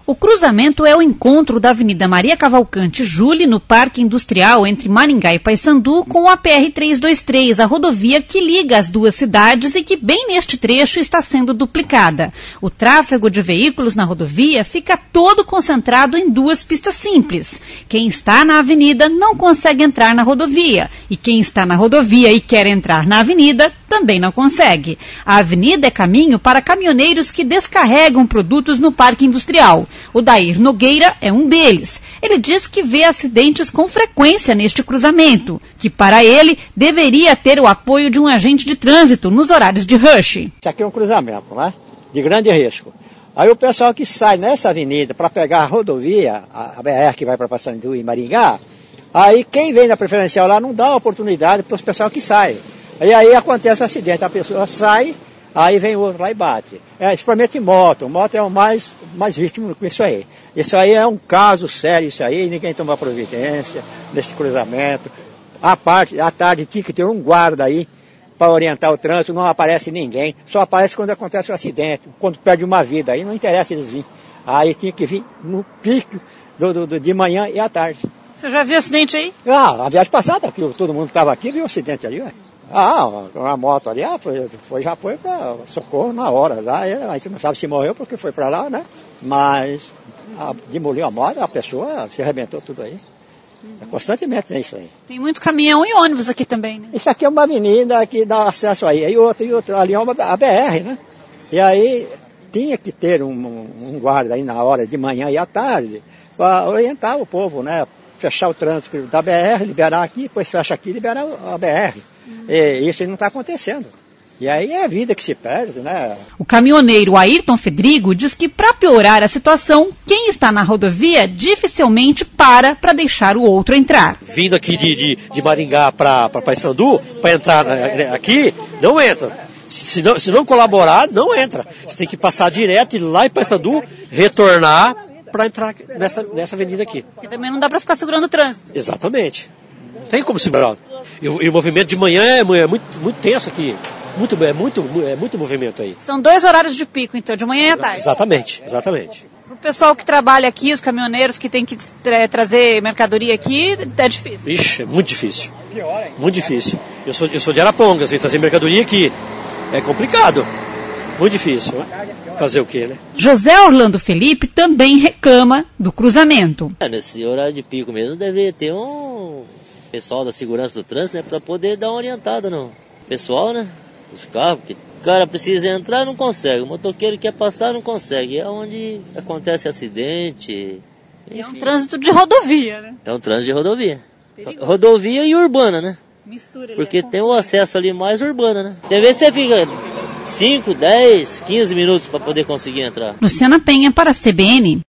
O cruzamento é o encontro da Avenida Maria Cavalcante Júli, no Parque Industrial entre Maringá e Paissandu, com a PR-323, a rodovia que liga as duas cidades e que bem neste trecho está sendo duplicada. O tráfego de veículos na rodovia fica todo concentrado em duas pistas simples. Quem está na avenida não consegue entrar na rodovia, e quem está na rodovia e quer entrar na avenida também não consegue. A avenida é caminho para caminhoneiros que descarregam produtos no Parque Industrial. O Dair Nogueira é um deles. Ele diz que vê acidentes com frequência neste cruzamento, que para ele deveria ter o apoio de um agente de trânsito nos horários de rush. Isso aqui é um cruzamento, né? De grande risco. Aí o pessoal que sai nessa avenida para pegar a rodovia, a BR que vai para Paissandu e Maringá, aí quem vem na preferencial lá não dá oportunidade para os pessoal que sai. E aí acontece o acidente, a pessoa sai, aí vem o outro lá e bate. Principalmente moto é o mais vítima com isso aí. Isso aí é um caso sério, isso aí, ninguém toma providência nesse cruzamento. À tarde tinha que ter um guarda aí para orientar o trânsito, não aparece ninguém, só aparece quando acontece o acidente, quando perde uma vida, aí não interessa eles virem. Aí tinha que vir no pico de manhã e à tarde. Você já viu acidente aí? A viagem passada, que todo mundo estava aqui, viu o acidente ali, ué. Uma moto ali, já foi para socorro na hora. Lá, a gente não sabe se morreu porque foi para lá, né? Mas demoliu a moto, a pessoa se arrebentou tudo aí. Constantemente é isso aí. Tem muito caminhão e ônibus aqui também, né? Isso aqui é uma avenida que dá acesso aí. E outra ali é a BR, né? E aí tinha que ter um guarda aí na hora de manhã e à tarde para orientar o povo, né? Fechar o trânsito da BR, liberar aqui, depois fecha aqui e libera a BR. E isso não está acontecendo. E aí é a vida que se perde, né? O caminhoneiro Ayrton Fedrigo diz que para piorar a situação, quem está na rodovia dificilmente para deixar o outro entrar. Vindo aqui de Maringá para Paissandu, para entrar aqui, não entra. Se não colaborar, não entra. Você tem que passar direto, ir lá em Paissandu, retornar para entrar nessa avenida aqui. E também não dá para ficar segurando o trânsito. Exatamente. Não tem como segurar. E o movimento de manhã é muito tenso aqui. É muito movimento aí. São 2 horários de pico, então, de manhã e à tarde. Exatamente. O pessoal que trabalha aqui, os caminhoneiros que tem que trazer mercadoria aqui, é difícil. Ixi, é muito difícil. Muito difícil. Eu sou de Arapongas, trazer mercadoria aqui é complicado. Muito difícil. Fazer o quê, né? José Orlando Felipe também reclama do cruzamento. Nesse horário de pico mesmo, deveria ter um pessoal da segurança do trânsito, né, para poder dar uma orientada no pessoal, né, os carros, porque o cara precisa entrar, não consegue, o motoqueiro quer passar, não consegue, é onde acontece acidente. Enfim. É um trânsito de rodovia, né? É um trânsito de rodovia. Perigoso. Rodovia e urbana, né? Mistura. Porque tem o acesso ali mais urbana, né? Tem vezes você fica 5, 10, 15 minutos para poder conseguir entrar. Luciana Penha para a CBN.